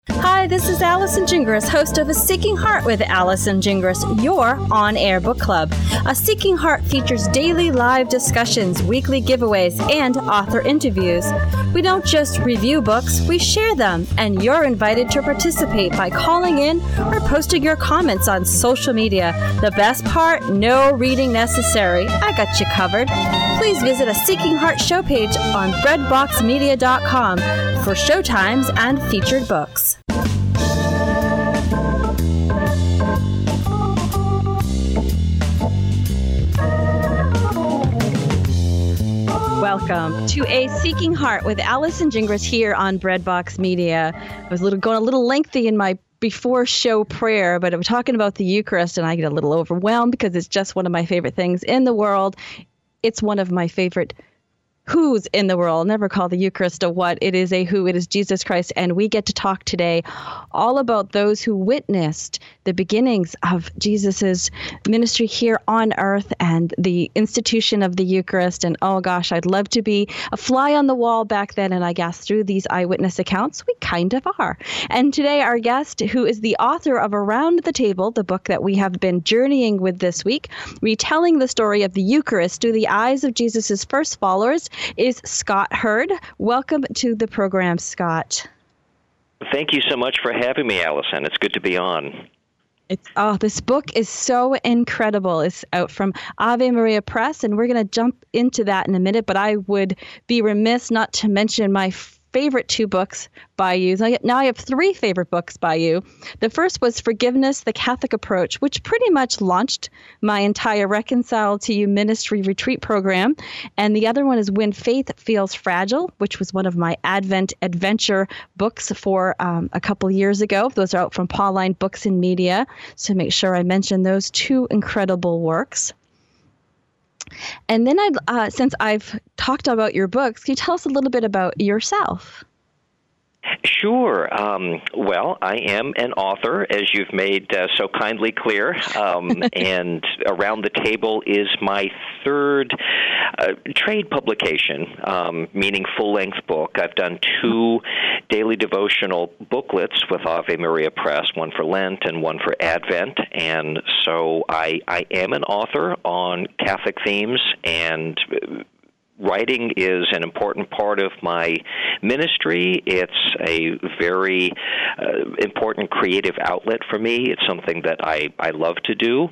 Hi, this is Allison Gingras, host of A Seeking Heart with Allison Gingras, your on-air book club. A Seeking Heart features daily live discussions, weekly giveaways, and author interviews. We don't just review books, we share them, and you're invited to participate by calling in or posting your comments on social media. The best part, no reading necessary. I got you covered. Please visit A Seeking Heart show page on breadboxmedia.com for showtimes and featured books. Welcome to A Seeking Heart with Allison Gingras here on Breadbox Media. I was going a little lengthy in my before show prayer, but I'm talking about the Eucharist and I get a little overwhelmed because it's just one of my favorite things in the world. It's one of my favorite who's in the world. Never call the Eucharist a what. It is a who. It is Jesus Christ. And we get to talk today all about those who witnessed the beginnings of Jesus's ministry here on earth and the institution of the Eucharist. And oh gosh, I'd love to be a fly on the wall back then. And I guess through these eyewitness accounts, we kind of are. And today our guest, who is the author of Around the Table, the book that we have been journeying with this week, retelling the story of the Eucharist through the eyes of Jesus's first followers, is Scott Hurd. Welcome to the program, Scott. Thank you so much for having me, Allison. It's good to be on. This book is so incredible. It's out from Ave Maria Press, and we're going to jump into that in a minute, but I would be remiss not to mention my favorite two books by you. Now I have three favorite books by you. The first was Forgiveness, the Catholic Approach, which pretty much launched my entire Reconcile to You ministry retreat program. And the other one is When Faith Feels Fragile, which was one of my Advent adventure books for a couple years ago. Those are out from Pauline Books and Media. So make sure I mention those two incredible works. And then since I've talked about your books, can you tell us a little bit about yourself? Sure. Well, I am an author, as you've made so kindly clear, and Around the Table is my third trade publication, meaning full-length book. I've done two daily devotional booklets with Ave Maria Press, one for Lent and one for Advent, and so I am an author on Catholic themes, and writing is an important part of my ministry. It's a very important creative outlet for me. It's something that I love to do.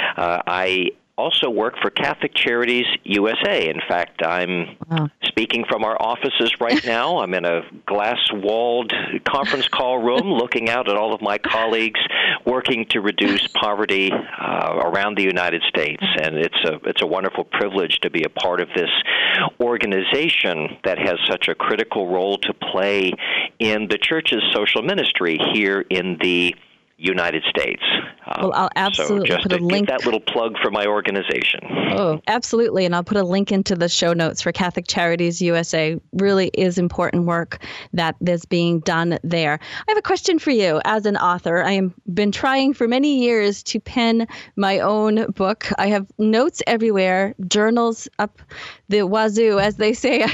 I also work for Catholic Charities USA. In fact, I'm speaking from our offices right now. I'm in a glass-walled conference call room looking out at all of my colleagues working to reduce poverty around the United States. And it's a wonderful privilege to be a part of this organization that has such a critical role to play in the Church's social ministry here in the United States. Well, I'll absolutely so just put a link. Give that little plug for my organization. Oh, absolutely. And I'll put a link into the show notes for Catholic Charities USA. Really is important work that is being done there. I have a question for you as an author. I have been trying for many years to pen my own book. I have notes everywhere, journals up the wazoo, as they say.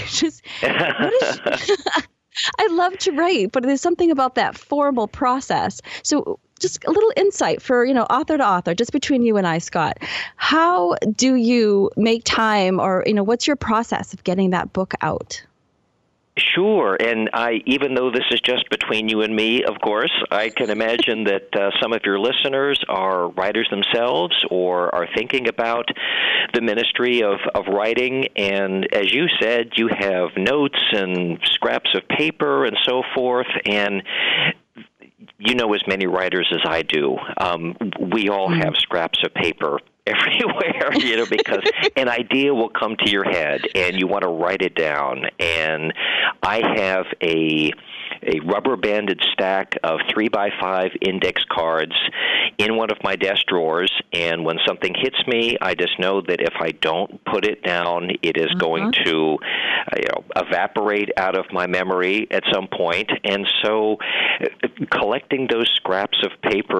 I love to write, but there's something about that formal process. So just a little insight for, author to author, just between you and I, Scott. How do you make time, or, what's your process of getting that book out? Sure, and even though this is just between you and me, of course, I can imagine that some of your listeners are writers themselves or are thinking about the ministry of writing, and as you said, you have notes and scraps of paper and so forth, and you know as many writers as I do. We all have scraps of paper everywhere, because an idea will come to your head and you want to write it down. And I have a rubber-banded stack of 3x5 index cards in one of my desk drawers, and when something hits me, I just know that if I don't put it down, it is going to evaporate out of my memory at some point. And so collecting those scraps of paper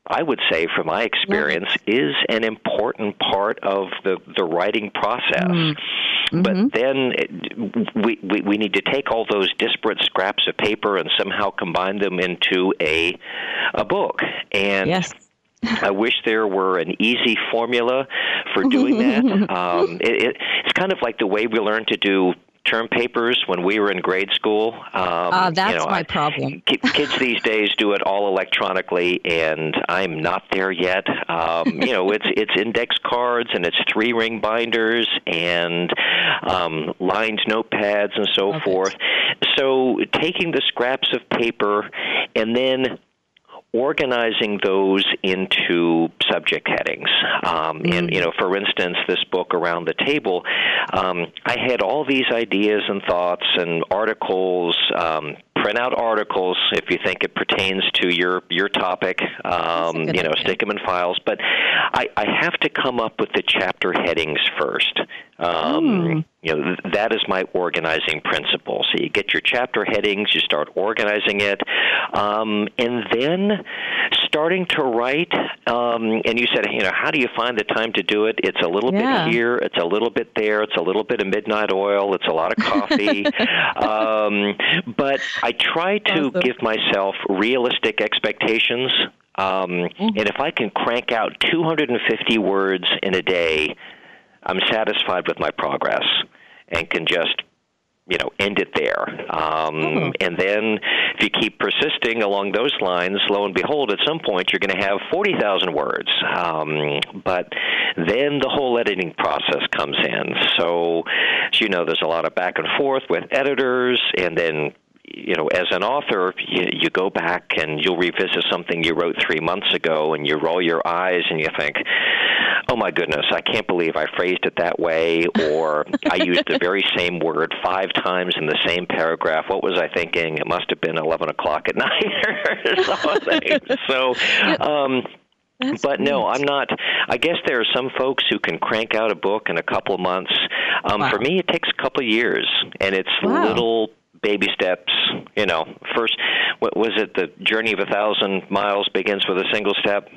I would say, from my experience, is an important part of the writing process. Mm-hmm. But then we need to take all those disparate scraps of paper and somehow combine them into a book. And yes. I wish there were an easy formula for doing that. It's kind of like the way we learned to do term papers when we were in grade school. That's my problem. Kids these days do it all electronically, and I'm not there yet. It's index cards, and it's 3-ring binders, and lined notepads, and so forth. So taking the scraps of paper and then organizing those into subject headings. And, for instance, this book, Around the Table, I had all these ideas and thoughts and articles, print out articles if you think it pertains to your topic, stick them in files. But I have to come up with the chapter headings first. That is my organizing principle. So you get your chapter headings, you start organizing it, and then starting to write. And you said, how do you find the time to do it? It's a little bit here, it's a little bit there, it's a little bit of midnight oil, it's a lot of coffee. But I try to give myself realistic expectations. And if I can crank out 250 words in a day, I'm satisfied with my progress and can just, end it there. And then if you keep persisting along those lines, lo and behold, at some point you're going to have 40,000 words. But then the whole editing process comes in. So, there's a lot of back and forth with editors, and then as an author, you go back and you'll revisit something you wrote 3 months ago, and you roll your eyes and you think, oh my goodness, I can't believe I phrased it that way, or I used the very same word 5 times in the same paragraph. What was I thinking? It must have been 11 o'clock at night or something. So, but no, I'm not. I guess there are some folks who can crank out a book in a couple of months. For me, it takes a couple of years, and it's little baby steps. First, what was it? The journey of 1,000 miles begins with a single step.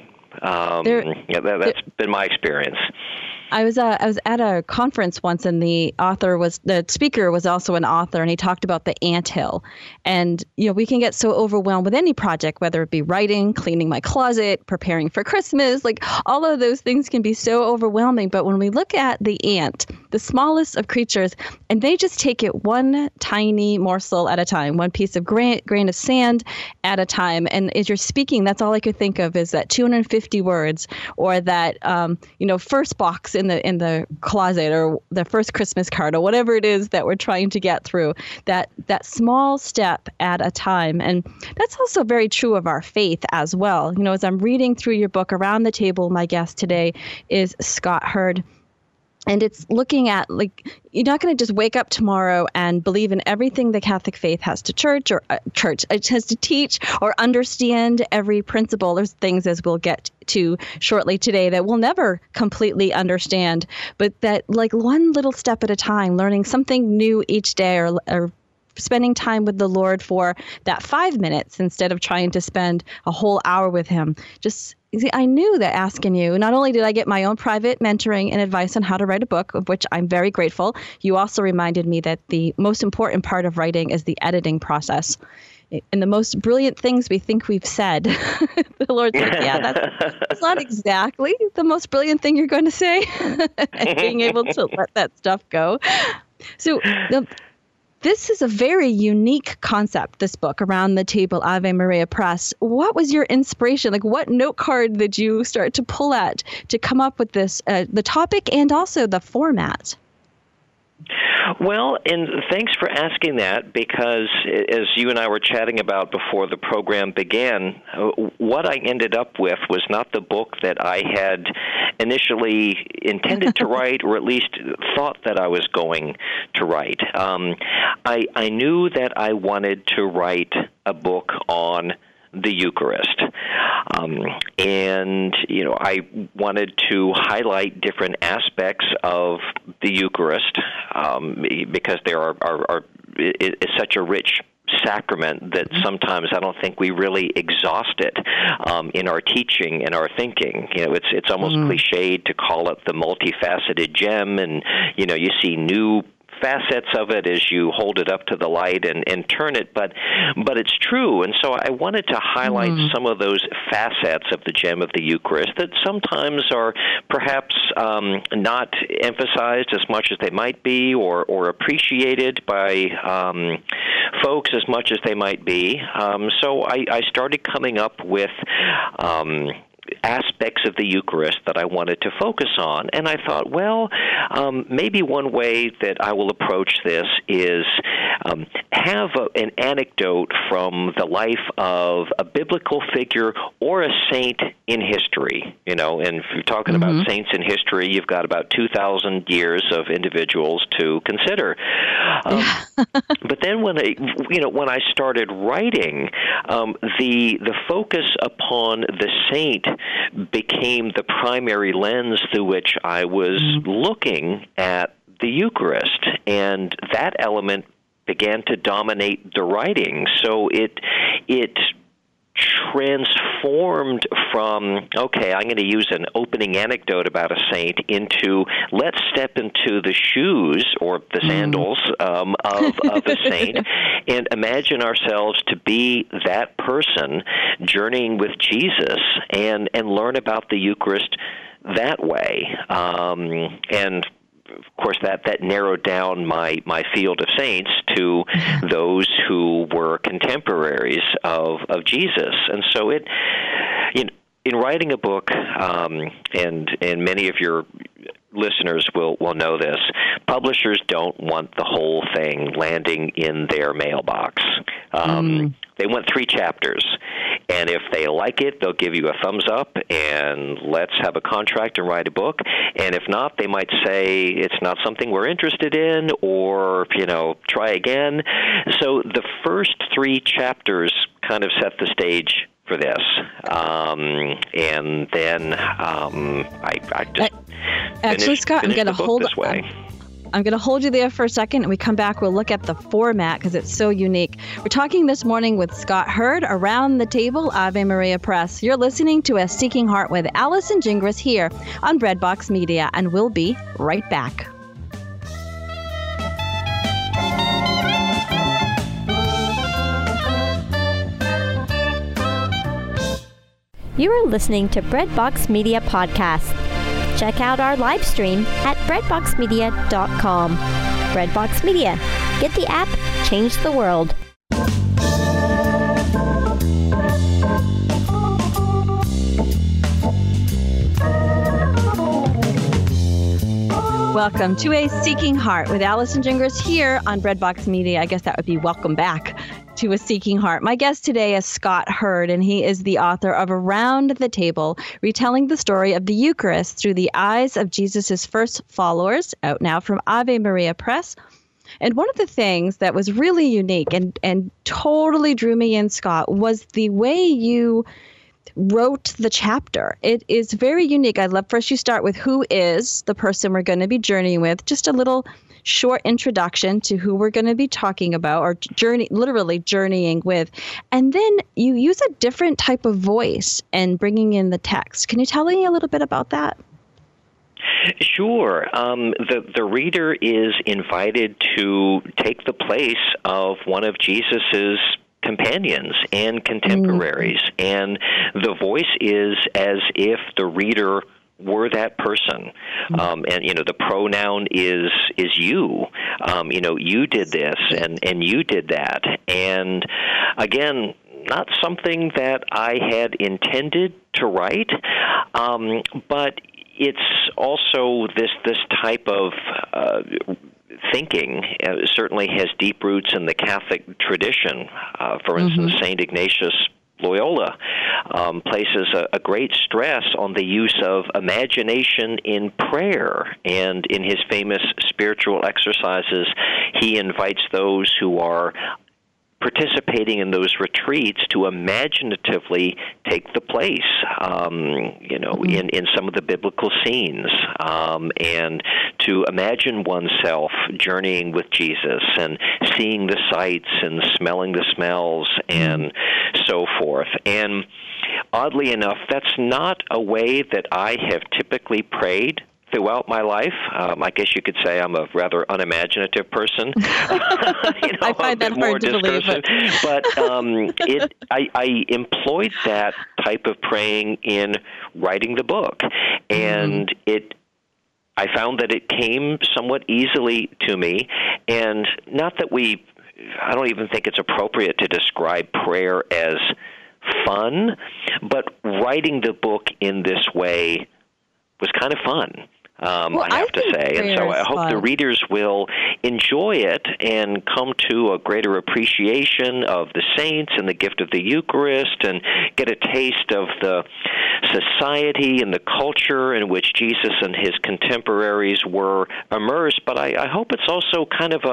That's been my experience. I was at a conference once, and the speaker was also an author, and he talked about the anthill. And we can get so overwhelmed with any project, whether it be writing, cleaning my closet, preparing for Christmas, like all of those things can be so overwhelming. But when we look at the ant, the smallest of creatures, and they just take it one tiny morsel at a time, one piece of grain of sand at a time. And as you're speaking, that's all I could think of is that 250 words, or that first box in the closet, or the first Christmas card, or whatever it is that we're trying to get through, that small step at a time. And that's also very true of our faith as well. As I'm reading through your book, Around the Table, my guest today is Scott Hurd. And it's looking at, you're not going to just wake up tomorrow and believe in everything the Catholic faith has to has to teach, or understand every principle. There's things, as we'll get to shortly today, that we'll never completely understand, but that one little step at a time, learning something new each day, or spending time with the Lord for that 5 minutes instead of trying to spend a whole hour with him. I knew that asking you, not only did I get my own private mentoring and advice on how to write a book, of which I'm very grateful, you also reminded me that the most important part of writing is the editing process. And the most brilliant things we think we've said, the Lord's like, that's not exactly the most brilliant thing you're going to say. And being able to let that stuff go. So this is a very unique concept, this book, Around the Table, Ave Maria Press. What was your inspiration? What note card did you start to pull at to come up with this, the topic and also the format? Well, and thanks for asking that, because as you and I were chatting about before the program began, what I ended up with was not the book that I had initially intended to write, or at least thought that I was going to write. I knew that I wanted to write a book on the Eucharist. And, I wanted to highlight different aspects of the Eucharist, because there are it's such a rich sacrament that sometimes I don't think we really exhaust it in our teaching and our thinking. It's almost cliched to call it the multifaceted gem, and you see new facets of it as you hold it up to the light and turn it, but it's true. And so I wanted to highlight some of those facets of the gem of the Eucharist that sometimes are perhaps not emphasized as much as they might be, or appreciated by folks as much as they might be. So I started coming up with aspects of the Eucharist that I wanted to focus on. And I thought, well, maybe one way that I will approach this is have an anecdote from the life of a biblical figure or a saint in history. And if you're talking about saints in history, you've got about 2,000 years of individuals to consider. But then when I started writing, the focus upon the saint became the primary lens through which I was looking at the Eucharist, and that element began to dominate the writing. So it transformed from, okay, I'm going to use an opening anecdote about a saint, into let's step into the shoes or the sandals of a saint and imagine ourselves to be that person journeying with Jesus and learn about the Eucharist that way. And of course, that narrowed down my field of saints to those who were contemporaries of Jesus. And so in writing a book, and many of your listeners will know this, publishers don't want the whole thing landing in their mailbox. They want 3 chapters. And if they like it, they'll give you a thumbs up and let's have a contract and write a book. And if not, they might say it's not something we're interested in, or, try again. So the first 3 chapters kind of set the stage for this. And then I just actually, Scott, I'm going to hold this way. I'm going to hold you there for a second, and we come back, we'll look at the format because it's so unique. We're talking this morning with Scott Hurd around the table, Ave Maria Press. You're listening to A Seeking Heart with Allison Gingras here on Breadbox Media, and we'll be right back. You are listening to Breadbox Media Podcast. Check out our live stream at breadboxmedia.com. Breadbox Media. Get the app, change the world. Welcome to A Seeking Heart with Allison Gingras here on Breadbox Media. I guess that would be welcome back to A Seeking Heart. My guest today is Scott Hurd, and he is the author of Around the Table, retelling the story of the Eucharist through the eyes of Jesus' first followers, out now from Ave Maria Press. And one of the things that was really unique and totally drew me in, Scott, was the way you wrote the chapter. It is very unique. I'd love first you start with who is the person we're going to be journeying with, just a little short introduction to who we're going to be talking about, or literally journeying with. And then you use a different type of voice in bringing in the text. Can you tell me a little bit about that? Sure. The reader is invited to take the place of one of Jesus's companions and contemporaries, and the voice is as if the reader were that person. And the pronoun is you. You did this and you did that. And again, not something that I had intended to write, but it's also this type of thinking certainly has deep roots in the Catholic tradition. For instance, St. Ignatius Loyola places a great stress on the use of imagination in prayer, and in his famous spiritual exercises, he invites those who are participating in those retreats to imaginatively take the place, in some of the biblical scenes, and to imagine oneself journeying with Jesus and seeing the sights and smelling the smells and so forth. And oddly enough, that's not a way that I have typically prayed throughout my life. I guess you could say I'm a rather unimaginative person. I find that hard to believe. But I employed that type of praying in writing the book, and I found that it came somewhat easily to me, and not that I don't even think it's appropriate to describe prayer as fun, but writing the book in this way was kind of fun. I have to say. And so I hope the readers will enjoy it and come to a greater appreciation of the saints and the gift of the Eucharist and get a taste of the society and the culture in which Jesus and his contemporaries were immersed. But I hope it's also kind of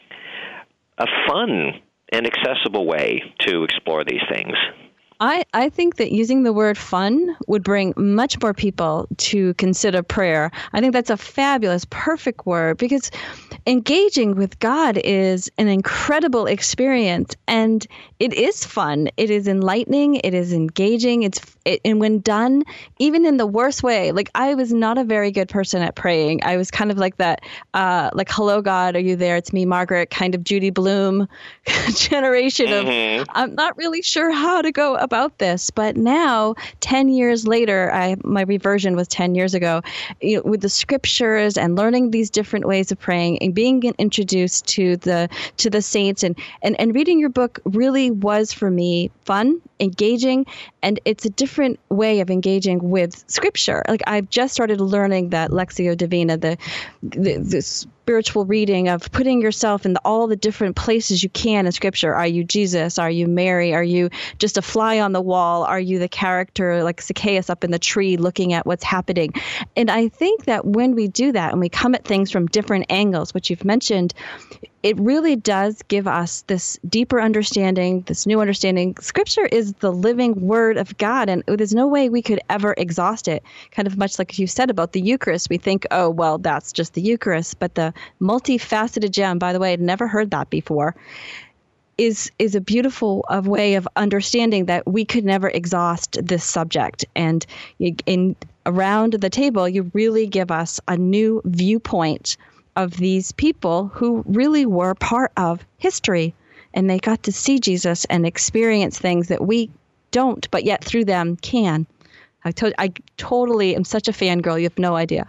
a fun and accessible way to explore these things. I think that using the word fun would bring much more people to consider prayer. I think that's a fabulous, perfect word, because engaging with God is an incredible experience, and it is fun. It is enlightening. It is engaging. And when done, even in the worst way, like I was not a very good person at praying. I was kind of like that, like, hello, God, are you there? It's me, Margaret, kind of Judy Blume generation of, I'm not really sure how to go about this. But now, 10 years later, my reversion was 10 years ago, with the scriptures and learning these different ways of praying and being introduced to the saints and reading your book really was for me fun, engaging, and it's a different way of engaging with scripture. Like I've just started learning that Lectio Divina, the spiritual reading of putting yourself in all the different places you can in scripture. Are you Jesus? Are you Mary? Are you just a fly on the wall? Are you the character like Zacchaeus up in the tree looking at what's happening? And I think that when we do that and we come at things from different angles, which you've mentioned, it really does give us this deeper understanding, this new understanding. Scripture is the living word of God, and there's no way we could ever exhaust it. Kind of much like you said about the Eucharist, we think, oh, well, that's just the Eucharist. But the multifaceted gem, by the way, I'd never heard that before, is a beautiful way of understanding that we could never exhaust this subject. And around the table, you really give us a new viewpoint of these people who really were part of history, and they got to see Jesus and experience things that we don't, but yet through them can. I totally am such a fangirl. You have no idea.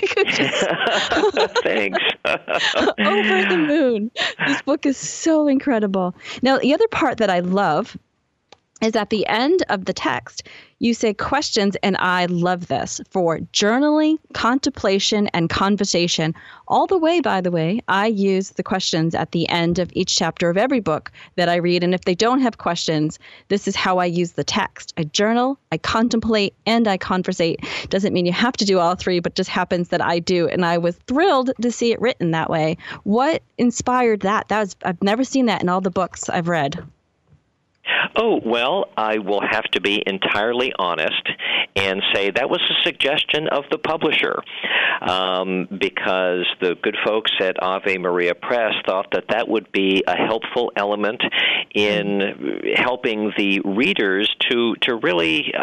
Thanks. Over the moon. This book is so incredible. Now, the other part that I love is at the end of the text, you say questions, and I love this, for journaling, contemplation, and conversation. All the way, by the way, I use the questions at the end of each chapter of every book that I read. And if they don't have questions, this is how I use the text. I journal, I contemplate, and I conversate. Doesn't mean you have to do all three, but just happens that I do. And I was thrilled to see it written that way. What inspired that? I've never seen that in all the books I've read. Oh, well, I will have to be entirely honest and say that was a suggestion of the publisher, because the good folks at Ave Maria Press thought that would be a helpful element in helping the readers to really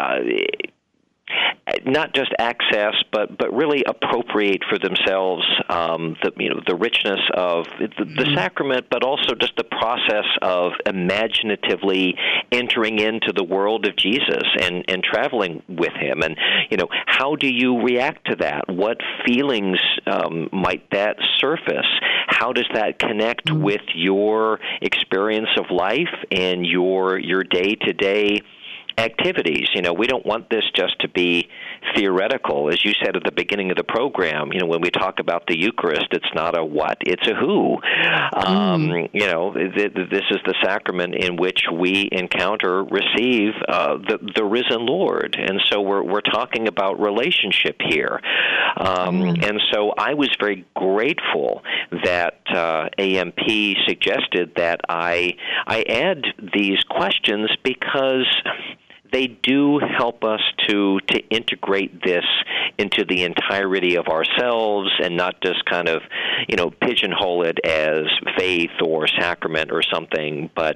not just access, but really appropriate for themselves the richness of the sacrament, but also just the process of imaginatively entering into the world of Jesus and traveling with him. And how do you react to that? What feelings might that surface? How does that connect with your experience of life and your day-to-day activities. We don't want this just to be theoretical. As you said at the beginning of the program, when we talk about the Eucharist, it's not a what, it's a who. This is the sacrament in which we receive the risen Lord. And so we're talking about relationship here. And so I was very grateful that AMP suggested that I add these questions, because they do help us to integrate this into the entirety of ourselves, and not just kind of, pigeonhole it as faith or sacrament or something. But,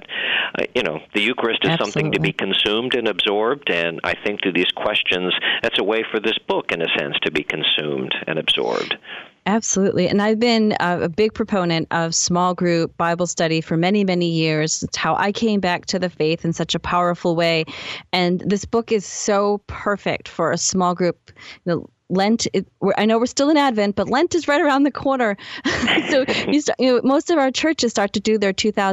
the Eucharist is something to be consumed and absorbed, and I think through these questions, that's a way for this book, in a sense, to be consumed and absorbed. Absolutely. And I've been a big proponent of small group Bible study for many, many years. It's how I came back to the faith in such a powerful way. And this book is so perfect for a small group. Lent, I know we're still in Advent, but Lent is right around the corner. So most of our churches start to do their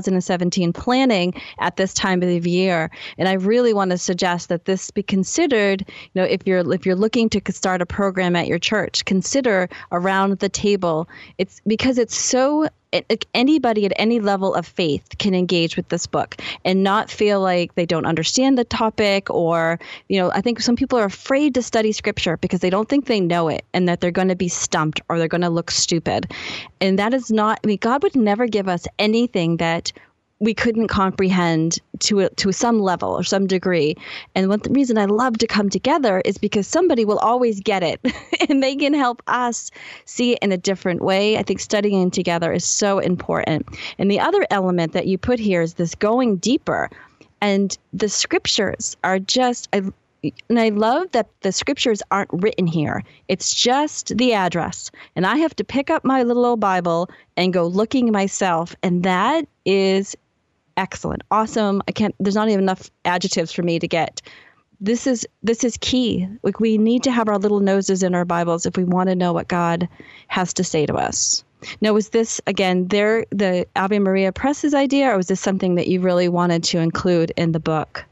2017 planning at this time of the year. And I really want to suggest that this be considered, if you're looking to start a program at your church, consider around the table. It's because it's so anybody at any level of faith can engage with this book and not feel like they don't understand the topic, or, I think some people are afraid to study scripture because they don't think they know it and that they're going to be stumped or they're going to look stupid. And that is not, God would never give us anything that we couldn't comprehend to some level or some degree. And the reason I love to come together is because somebody will always get it and they can help us see it in a different way. I think studying together is so important. And the other element that you put here is this going deeper. And the scriptures are just, and I love that the scriptures aren't written here. It's just the address. And I have to pick up my little old Bible and go looking myself. And that is excellent. Awesome. There's not even enough adjectives for me to get. This is key. Like, we need to have our little noses in our Bibles if we want to know what God has to say to us. Now, was this, again, the Ave Maria Press's idea, or was this something that you really wanted to include in the book?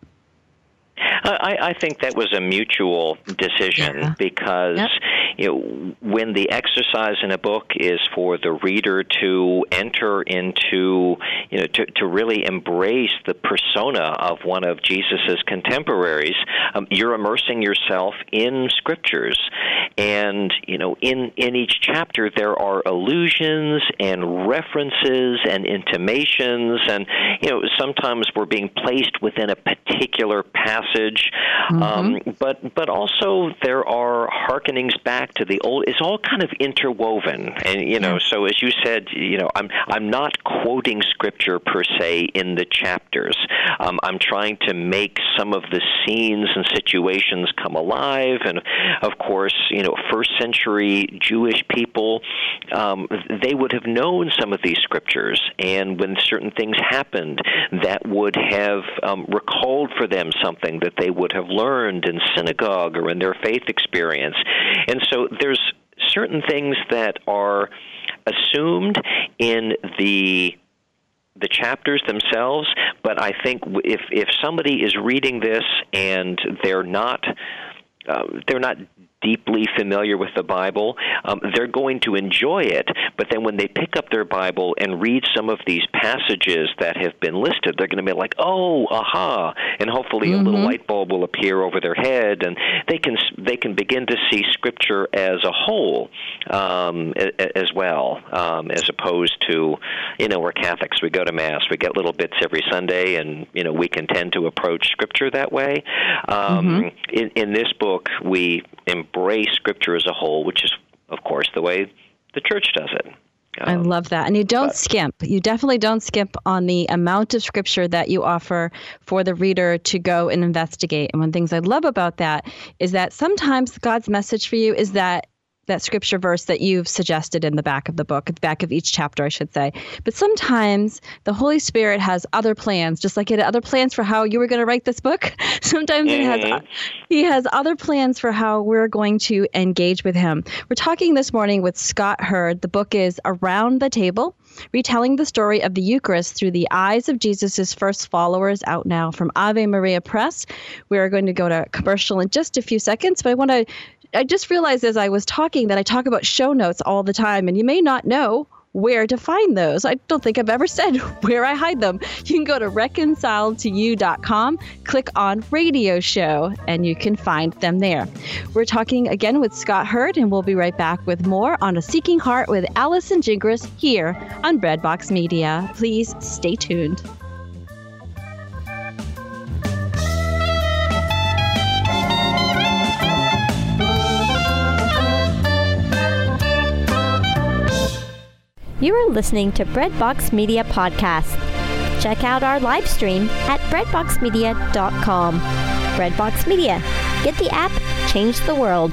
I think that was a mutual decision, because when the exercise in a book is for the reader to enter into, to really embrace the persona of one of Jesus's contemporaries, you're immersing yourself in scriptures. And, in each chapter there are allusions and references and intimations, and, sometimes we're being placed within a particular passage, but also there are hearkenings back to the old. It's all kind of interwoven, and so as you said, I'm not quoting scripture per se in the chapters. I'm trying to make some of the scenes and situations come alive, and of course, first century Jewish people, they would have known some of these scriptures, and when certain things happened, that would have recalled for them something that they would have learned in synagogue or in their faith experience. And so there's certain things that are assumed in the chapters themselves, but I think if somebody is reading this and they're not deeply familiar with the Bible, they're going to enjoy it. But then when they pick up their Bible and read some of these passages that have been listed, they're going to be like, oh, aha, and hopefully a little light bulb will appear over their head, and they can begin to see Scripture as a whole as well, as opposed to, we're Catholics, we go to Mass, we get little bits every Sunday, and, we can tend to approach Scripture that way. In this book, we embrace Scripture as a whole, which is, of course, the way the church does it. I love that. And you don't skimp. You definitely don't skimp on the amount of Scripture that you offer for the reader to go and investigate. And one of the things I love about that is that sometimes God's message for you is that Scripture verse that you've suggested in the back of the book, at the back of each chapter, I should say. But sometimes the Holy Spirit has other plans, just like he had other plans for how you were going to write this book. Sometimes he has other plans for how we're going to engage with him. We're talking this morning with Scott Hurd. The book is Around the Table, retelling the story of the Eucharist through the eyes of Jesus' first followers, out now from Ave Maria Press. We are going to go to commercial in just a few seconds, but I just realized as I was talking that I talk about show notes all the time, and you may not know where to find those. I don't think I've ever said where I hide them. You can go to reconciledtoyou.com, click on radio show, and you can find them there. We're talking again with Scott Hurd, and we'll be right back with more on A Seeking Heart with Allison Gingras here on Breadbox Media. Please stay tuned. You are listening to Breadbox Media Podcast. Check out our live stream at breadboxmedia.com. Breadbox Media. Get the app, change the world.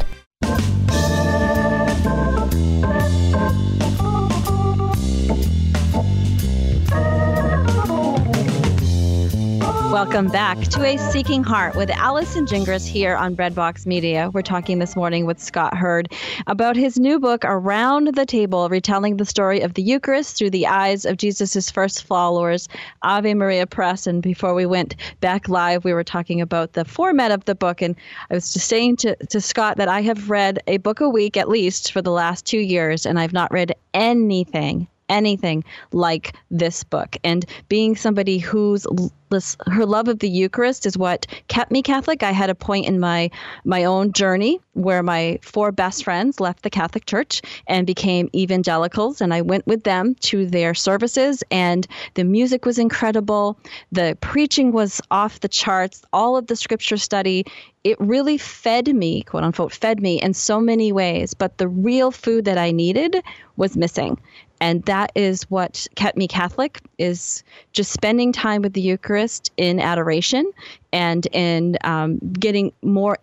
Welcome back to A Seeking Heart with Allison Gingras here on Breadbox Media. We're talking this morning with Scott Hurd about his new book, Around the Table, retelling the story of the Eucharist through the eyes of Jesus' first followers, Ave Maria Press. And before we went back live, we were talking about the format of the book. And I was just saying to Scott that I have read a book a week at least for the last 2 years, and I've not read anything like this book. And being somebody her love of the Eucharist is what kept me Catholic. I had a point in my own journey where my 4 best friends left the Catholic Church and became evangelicals, and I went with them to their services, and the music was incredible. The preaching was off the charts. All of the scripture study, it really fed me, quote unquote, fed me in so many ways, but the real food that I needed was missing. And that is what kept me Catholic, is just spending time with the Eucharist in adoration and in getting more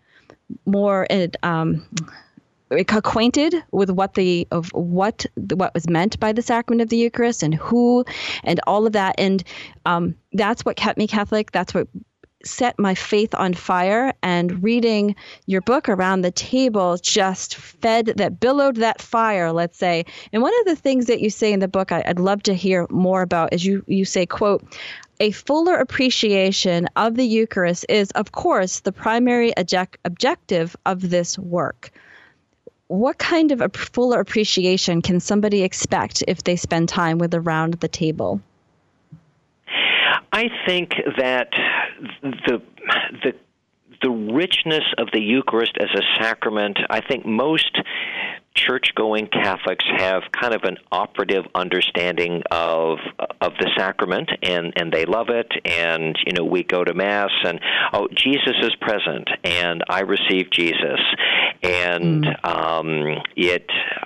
acquainted with what was meant by the sacrament of the Eucharist and who and all of that. And that's what kept me Catholic. That's what set my faith on fire, and reading your book Around the Table just billowed that fire, let's say. And one of the things that you say in the book I'd love to hear more about is you say, quote, a fuller appreciation of the Eucharist is, of course, the primary objective of this work. What kind of a fuller appreciation can somebody expect if they spend time with Around the Table? I think that the richness of the Eucharist as a sacrament, I think most church-going Catholics have kind of an operative understanding of the sacrament, and they love it. And we go to Mass, and Jesus is present, and I receive Jesus, and it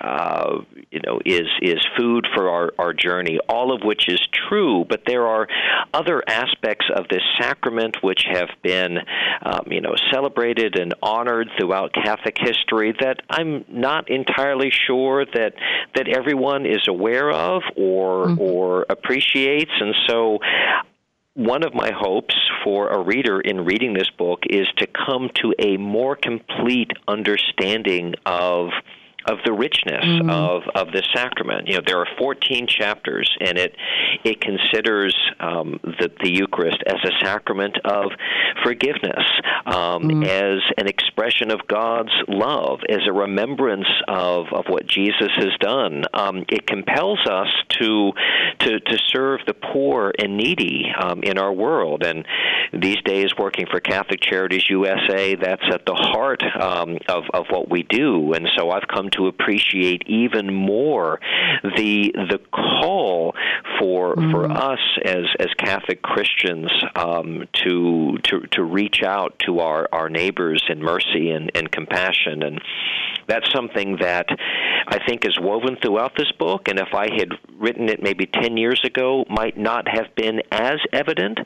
is food for our journey. All of which is true, but there are other aspects of this sacrament which have been celebrated and honored throughout Catholic history that I'm not entirely sure that everyone is aware of or appreciates. And so one of my hopes for a reader in reading this book is to come to a more complete understanding of the richness of this sacrament. There are 14 chapters, and it considers the Eucharist as a sacrament of forgiveness, as an expression of God's love, as a remembrance of what Jesus has done. It compels us to serve the poor and needy in our world. And these days, working for Catholic Charities USA, that's at the heart of what we do. And so I've come to appreciate even more the call for us as Catholic Christians to reach out to our neighbors in mercy and compassion. And that's something that I think is woven throughout this book, and if I had written it maybe 10 years ago, might not have been as evident.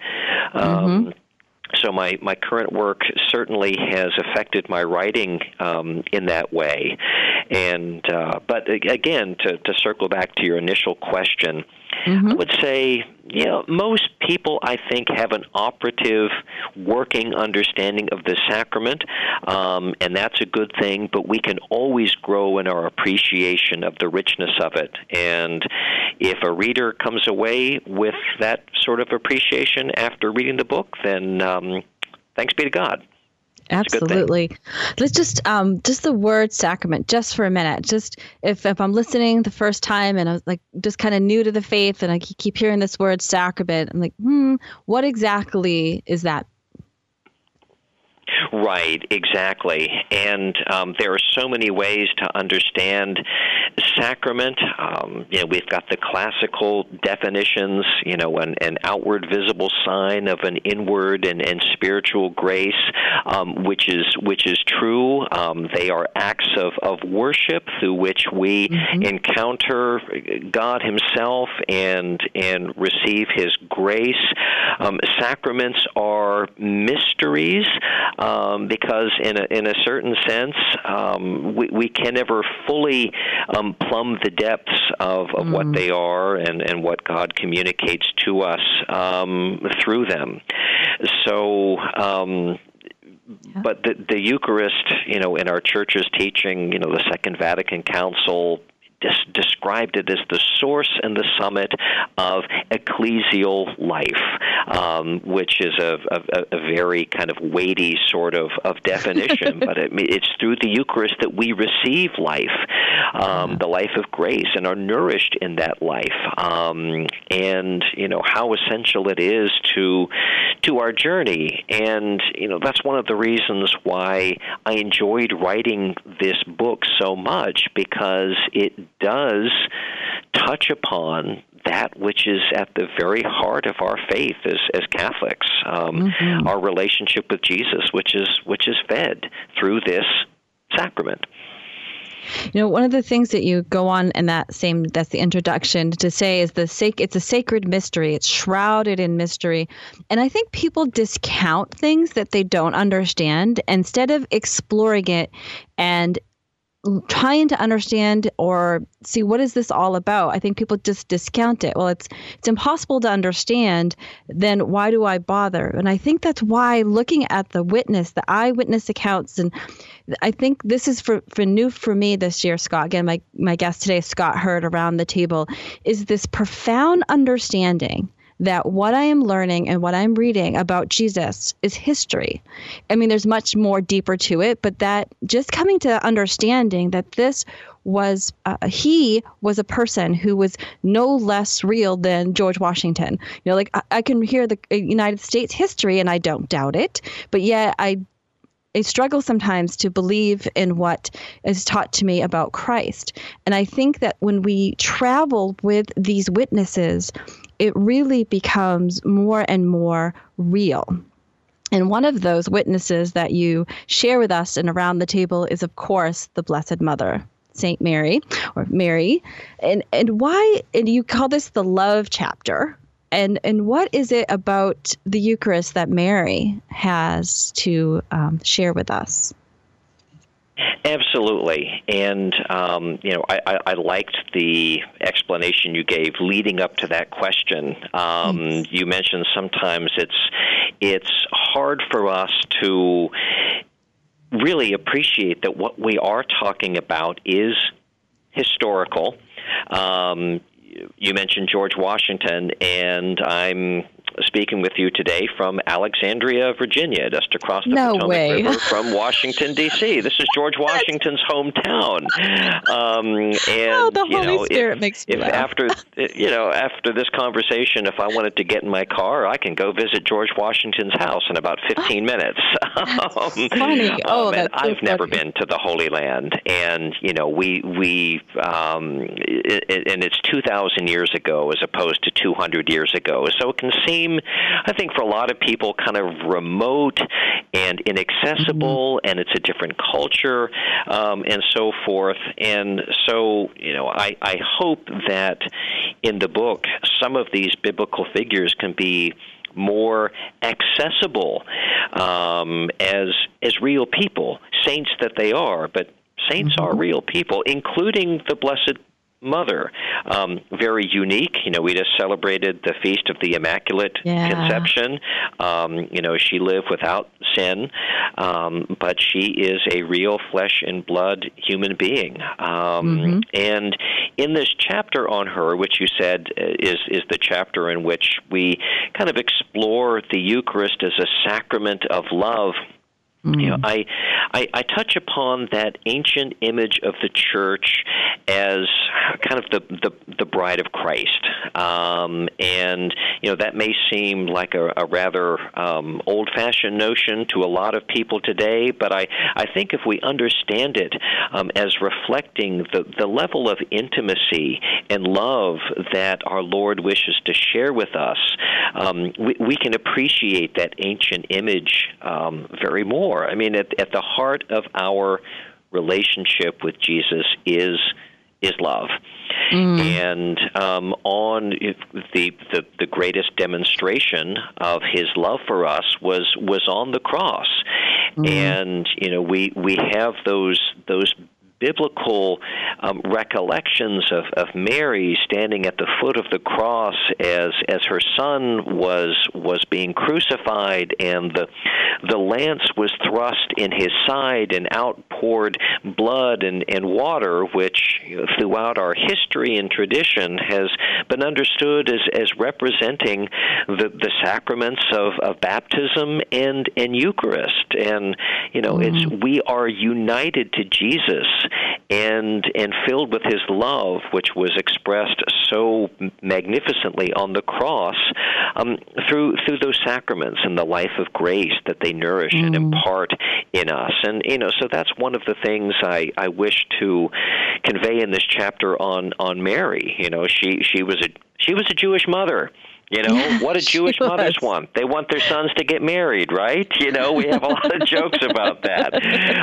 So my current work certainly has affected my writing in that way. And but again, to circle back to your initial question, I would say, most people, I think, have an operative working understanding of the sacrament, and that's a good thing, but we can always grow in our appreciation of the richness of it. And if a reader comes away with that sort of appreciation after reading the book, then thanks be to God. Absolutely. Let's just the word sacrament, just for a minute. Just if I'm listening the first time and I was like just kind of new to the faith and I keep hearing this word sacrament, I'm like, what exactly is that? Right, exactly. And there are so many ways to understand sacrament. We've got the classical definitions, an outward visible sign of an inward and spiritual grace, which is true. They are acts of worship through which we encounter God himself and receive his grace. Sacraments are mysteries. Because in a certain sense, we can never fully plumb the depths of what they are and what God communicates to us through them. So, but the Eucharist, in our church's teaching, the Second Vatican Council described it as the source and the summit of ecclesial life, which is a very kind of weighty sort of definition. But it's through the Eucharist that we receive life, the life of grace, and are nourished in that life. And how essential it is to our journey. And that's one of the reasons why I enjoyed writing this book so much, because it does touch upon that which is at the very heart of our faith as Catholics, our relationship with Jesus, which is fed through this sacrament. One of the things that you go on in that's the introduction to say is it's a sacred mystery. It's shrouded in mystery. And I think people discount things that they don't understand instead of exploring it and trying to understand or see what is this all about. I think people just discount it. Well, it's impossible to understand, then why do I bother? And I think that's why looking at the eyewitness accounts, and I think this is for new for me this year, Scott. Again, my guest today, Scott Hurd, around the table, is this profound understanding that what I am learning and what I'm reading about Jesus is history. I mean, there's much more deeper to it, but that just coming to understanding that this was, he was a person who was no less real than George Washington. I can hear the United States history and I don't doubt it, but yet I struggle sometimes to believe in what is taught to me about Christ. And I think that when we travel with these witnesses, it really becomes more and more real. And one of those witnesses that you share with us and around the table is, of course, the Blessed Mother, Saint Mary, or Mary. And why? And you call this the love chapter. And what is it about the Eucharist that Mary has to share with us? Absolutely. And, I liked the explanation you gave leading up to that question. You mentioned sometimes it's hard for us to really appreciate that what we are talking about is historical. You mentioned George Washington, and I'm speaking with you today from Alexandria, Virginia, just across the Potomac River from Washington, D.C. This is George Washington's hometown. And the Holy Spirit makes me laugh. After this conversation, if I wanted to get in my car, I can go visit George Washington's house in about 15 minutes. That's funny. That's so I've never been to the Holy Land, and we and it's 2,000 years ago as opposed to 200 years ago, so it can seem, I think, for a lot of people kind of remote and inaccessible, and it's a different culture, and so forth. And so, I hope that in the book, some of these biblical figures can be more accessible as real people, saints that they are, but saints are real people, including the Blessed mother. Very unique. We just celebrated the Feast of the Immaculate Conception. She lived without sin, but she is a real flesh and blood human being. And in this chapter on her, which you said is the chapter in which we kind of explore the Eucharist as a sacrament of love, I touch upon that ancient image of the Church as kind of the bride of Christ, and that may seem like a rather old-fashioned notion to a lot of people today, but I think if we understand it as reflecting the level of intimacy and love that our Lord wishes to share with us, we can appreciate that ancient image very more. I mean, at the heart of our relationship with Jesus is love. And on the greatest demonstration of his love for us was on the cross. And we have those biblical recollections of Mary standing at the foot of the cross as her son was being crucified, and the lance was thrust in his side and out poured blood and water, which throughout our history and tradition has been understood as representing the sacraments of baptism and Eucharist. And it's we are united to Jesus and filled with his love, which was expressed so magnificently on the cross, through those sacraments and the life of grace that they nourish and impart in us. And so that's one of the things I wish to convey in this chapter on Mary. She was a Jewish mother. What do Jewish mothers want? They want their sons to get married, right? We have a lot of jokes about that.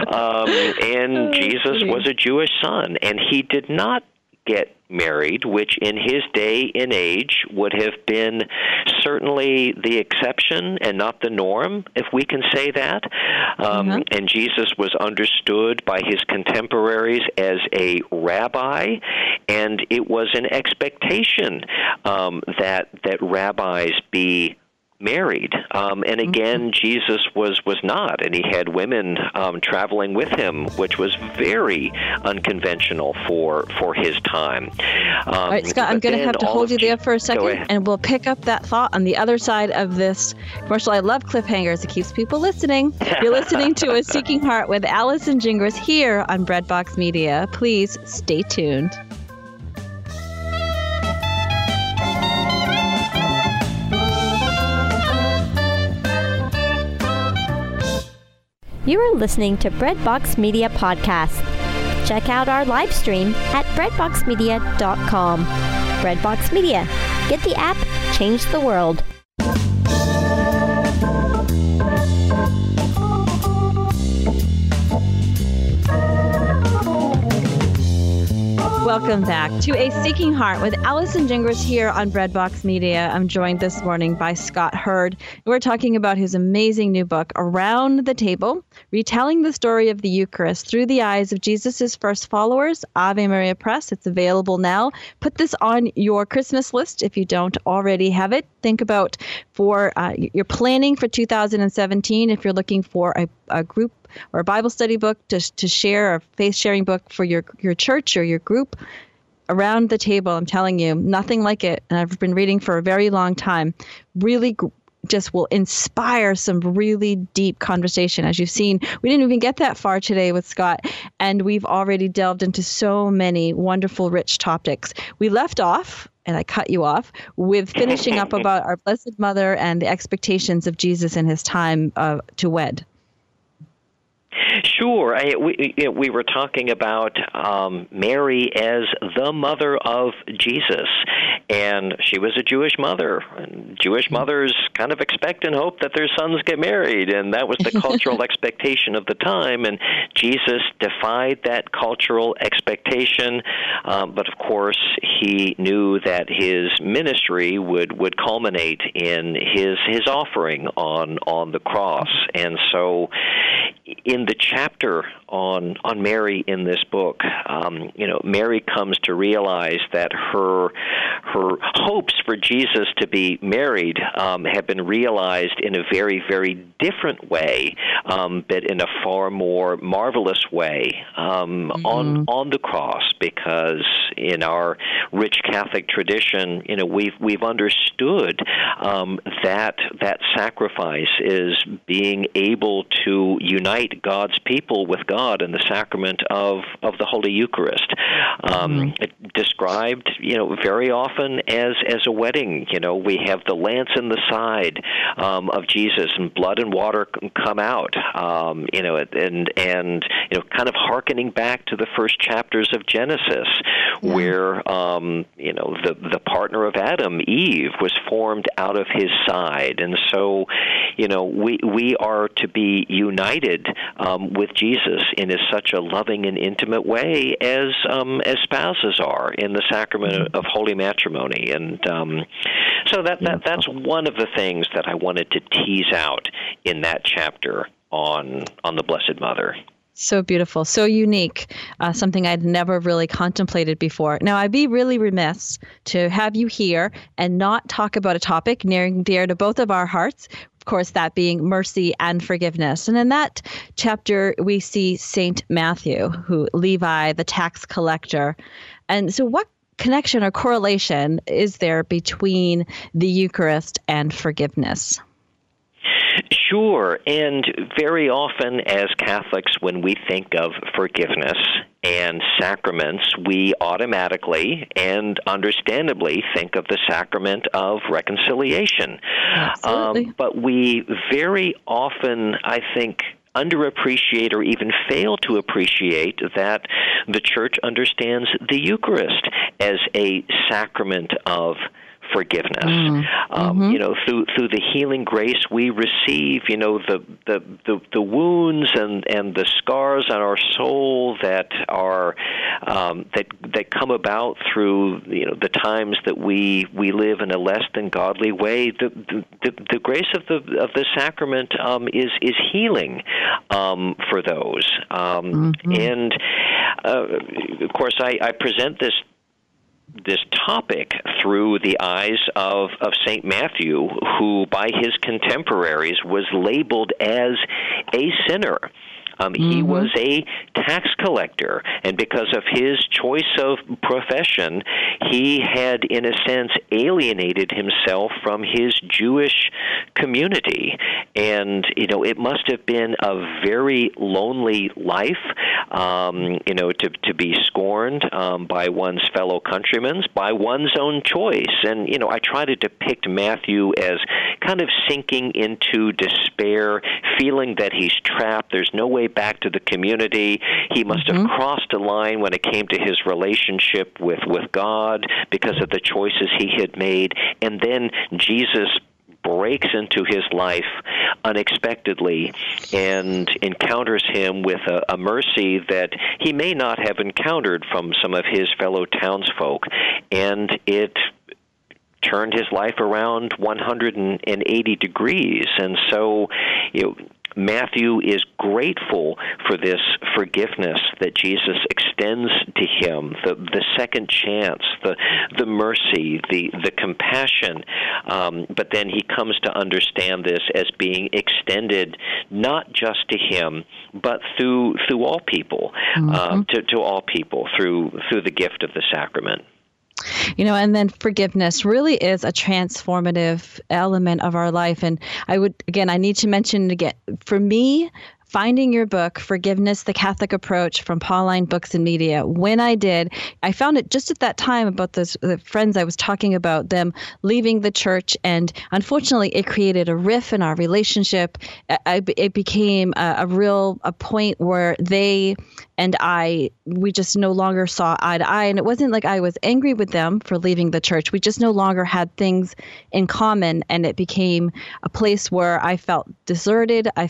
And Jesus was a Jewish son, and he did not get married, which in his day and age would have been certainly the exception and not the norm, if we can say that. And Jesus was understood by his contemporaries as a rabbi, and it was an expectation that rabbis be married. And again, Jesus was not, and he had women traveling with him, which was very unconventional for his time. All right, Scott, I'm going to have to hold you there for a second, and we'll pick up that thought on the other side of this commercial. I love cliffhangers. It keeps people listening. You're listening to A Seeking Heart with Allison Gingras here on Breadbox Media. Please stay tuned. You are listening to Breadbox Media Podcast. Check out our live stream at breadboxmedia.com. Breadbox Media. Get the app, change the world. Welcome back to A Seeking Heart with Allison Gingras here on Breadbox Media. I'm joined this morning by Scott Hurd. We're talking about his amazing new book, Around the Table, retelling the story of the Eucharist through the eyes of Jesus' first followers, Ave Maria Press. It's available now. Put this on your Christmas list if you don't already have it. Think about for you're planning for 2017 if you're looking for a group or a Bible study book to share, a faith-sharing book for your church or your group. Around the Table, I'm telling you, nothing like it. And I've been reading for a very long time. Really just will inspire some really deep conversation. As you've seen, we didn't even get that far today with Scott, and we've already delved into so many wonderful, rich topics. We left off, and I cut you off, with finishing up about our Blessed Mother and the expectations of Jesus in his time to wed. Sure. We were talking about Mary as the mother of Jesus, and she was a Jewish mother. And Jewish mothers kind of expect and hope that their sons get married, and that was the cultural expectation of the time, and Jesus defied that cultural expectation, but of course he knew that his ministry would culminate in his offering on the cross. And so in the chapter on Mary in this book, Mary comes to realize that her hopes for Jesus to be married have been realized in a very, very different way, but in a far more marvelous way on the cross, because in our rich Catholic tradition, we've understood that sacrifice is being able to unite God's people with God in the sacrament of the Holy Eucharist. Described, very often as a wedding. We have the lance in the side of Jesus, and blood and water come out. And kind of hearkening back to the first chapters of Genesis, where the partner of Adam, Eve, was formed out of his side, and so we are to be united with Jesus in such a loving and intimate way as spouses are in the sacrament of holy matrimony. And so that's one of the things that I wanted to tease out in that chapter on the Blessed Mother. So beautiful, so unique, something I'd never really contemplated before. Now, I'd be really remiss to have you here and not talk about a topic near and dear to both of our hearts, of course, that being mercy and forgiveness. And in that chapter, we see Saint Matthew, Levi, the tax collector. And so what connection or correlation is there between the Eucharist and forgiveness? Sure, and very often as Catholics, when we think of forgiveness and sacraments, we automatically and understandably think of the sacrament of reconciliation. But we very often, I think, underappreciate or even fail to appreciate that the Church understands the Eucharist as a sacrament of forgiveness. Through the healing grace we receive, the wounds and the scars on our soul that are that come about through the times that we live in a less than godly way. The grace of the sacrament is healing for those. And of course, I present this topic through the eyes of St. Matthew, who by his contemporaries was labeled as a sinner. He was a tax collector, and because of his choice of profession, he had, in a sense, alienated himself from his Jewish community. And, it must have been a very lonely life, to be scorned by one's fellow countrymen, by one's own choice. And, I try to depict Matthew as kind of sinking into despair, feeling that he's trapped. There's no way back to the community. He must have crossed a line when it came to his relationship with God because of the choices he had made. And then Jesus breaks into his life unexpectedly and encounters him with a mercy that he may not have encountered from some of his fellow townsfolk. And it turned his life around 180 degrees. And so, Matthew is grateful for this forgiveness that Jesus extends to him, the second chance, the mercy, the compassion. But then he comes to understand this as being extended not just to him, but through all people, to all people through the gift of the sacrament. And then forgiveness really is a transformative element of our life. And I need to mention again, for me, finding your book, Forgiveness, the Catholic Approach, from Pauline Books and Media. When I did, I found it just at that time about the friends I was talking about, them leaving the church. And unfortunately, it created a rift in our relationship. It became a point where they and we just no longer saw eye to eye. And it wasn't like I was angry with them for leaving the church. We just no longer had things in common. And it became a place where I felt deserted. I felt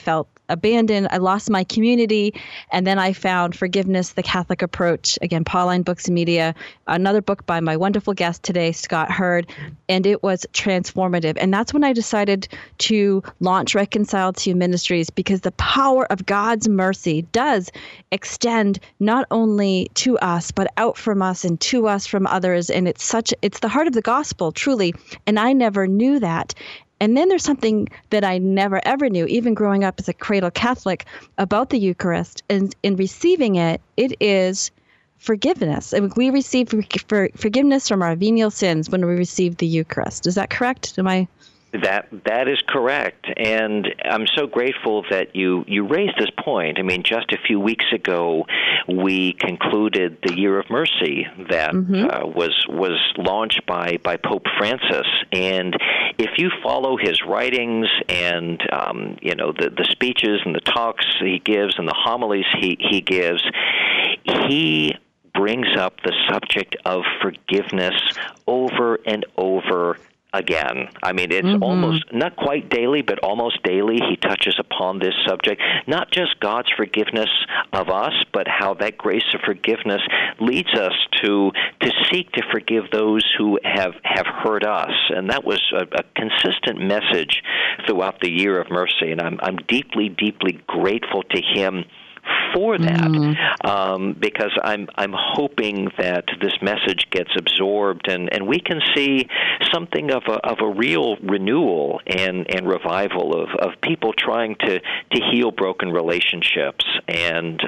abandoned. I lost my community. And then I found Forgiveness, the Catholic Approach. Again, Pauline Books and Media, another book by my wonderful guest today, Scott Hurd. And it was transformative. And that's when I decided to launch Reconciled to You Ministries, because the power of God's mercy does extend not only to us, but out from us and to us from others. And it's the heart of the gospel, truly. And I never knew that. And then there's something that I never, ever knew, even growing up as a cradle Catholic, about the Eucharist. And in receiving it, it is forgiveness. And we receive forgiveness from our venial sins when we receive the Eucharist. Is that correct? That is correct, and I'm so grateful that you raised this point. I mean, just a few weeks ago, we concluded the Year of Mercy that was launched by Pope Francis. And if you follow his writings and the speeches and the talks he gives and the homilies he gives, he brings up the subject of forgiveness over and over again. I mean, it's almost, not quite daily, but almost daily, he touches upon this subject, not just God's forgiveness of us, but how that grace of forgiveness leads us to seek to forgive those who have hurt us. And that was a consistent message throughout the Year of Mercy, and I'm deeply, deeply grateful to him for that, because I'm hoping that this message gets absorbed and we can see something of a real renewal and revival of people trying to heal broken relationships and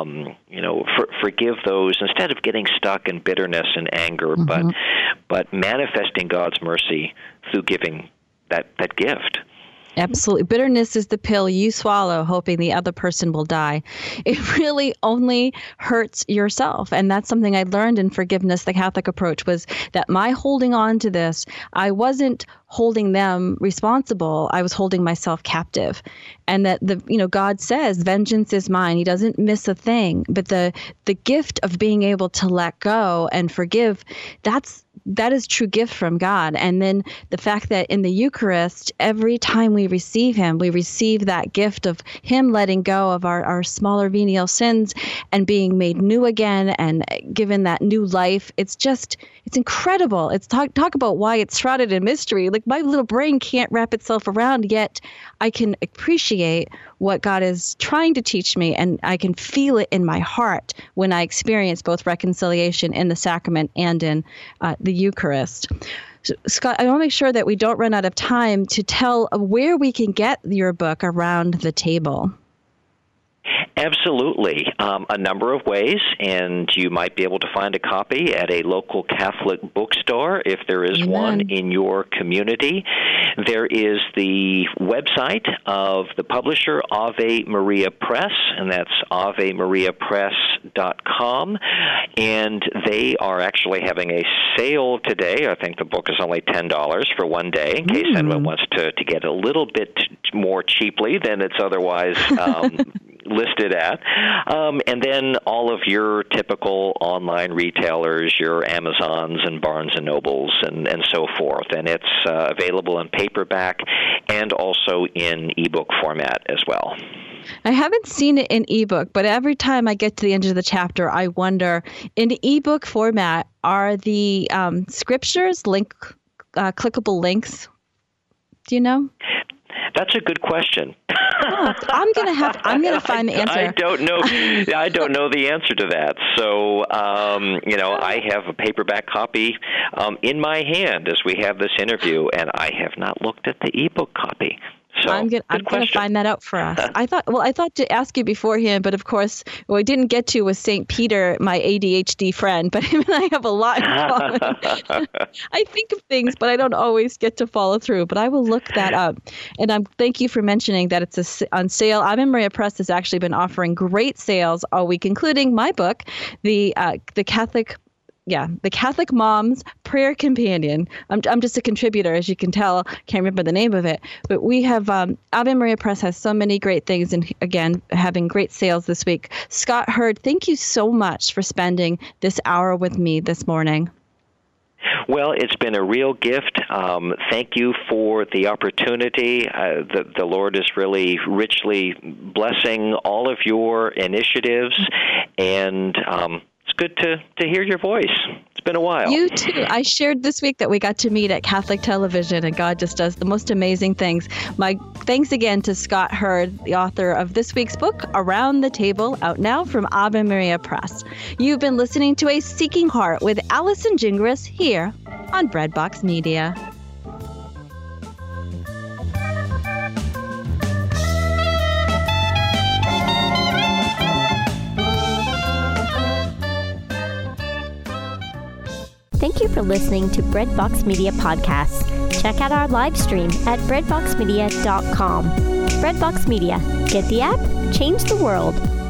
forgive those instead of getting stuck in bitterness and anger, but manifesting God's mercy through giving that gift. Absolutely. Bitterness is the pill you swallow hoping the other person will die. It really only hurts yourself. And that's something I learned in Forgiveness, the Catholic Approach, was that my holding on to this, I wasn't holding them responsible. I was holding myself captive. And that God says, vengeance is mine. He doesn't miss a thing. But the gift of being able to let go and forgive, that is true gift from God. And then the fact that in the Eucharist, every time we receive him, we receive that gift of him letting go of our smaller venial sins and being made new again and given that new life. It's incredible. It's talk about why it's shrouded in mystery. Like, my little brain can't wrap itself around, yet I can appreciate what God is trying to teach me, and I can feel it in my heart when I experience both reconciliation in the sacrament and in the Eucharist. So, Scott, I want to make sure that we don't run out of time to tell where we can get your book, Around the Table. Absolutely. A number of ways, and you might be able to find a copy at a local Catholic bookstore if there is one in your community. There is the website of the publisher, Ave Maria Press, and that's AveMariaPress.com, and they are actually having a sale today. I think the book is only $10 for one day, in case anyone wants to get a little bit more cheaply than it's otherwise listed at. And then all of your typical online retailers, your Amazons and Barnes & Nobles and so forth. And it's available in paperback and also in ebook format as well. I haven't seen it in ebook, but every time I get to the end of the chapter, I wonder, in ebook format, are the scriptures clickable links? Do you know? That's a good question. I'm gonna find the answer. I don't know the answer to that. So, I have a paperback copy in my hand as we have this interview, and I have not looked at the ebook copy. So, I'm gonna find that out for us. I thought to ask you beforehand, but of course, what I didn't get to was St. Peter, my ADHD friend. But him and I have a lot in common. I think of things, but I don't always get to follow through. But I will look that up. And thank you for mentioning that it's on sale. Ave Maria Press has actually been offering great sales all week, including my book, the Catholic Mom's Prayer Companion. I'm just a contributor, as you can tell. Can't remember the name of it. But we have, Ave Maria Press has so many great things, and again, having great sales this week. Scott Hurd, thank you so much for spending this hour with me this morning. Well, it's been a real gift. Thank you for the opportunity. The Lord is really richly blessing all of your initiatives, and it's good to hear your voice. It's been a while. You too. I shared this week that we got to meet at Catholic Television, and God just does the most amazing things. My thanks again to Scott Hurd, the author of this week's book, Around the Table, out now from Ave Maria Press. You've been listening to A Seeking Heart with Allison Gingras here on Breadbox Media. Thank you for listening to Breadbox Media Podcasts. Check out our live stream at breadboxmedia.com. Breadbox Media. Get the app, change the world.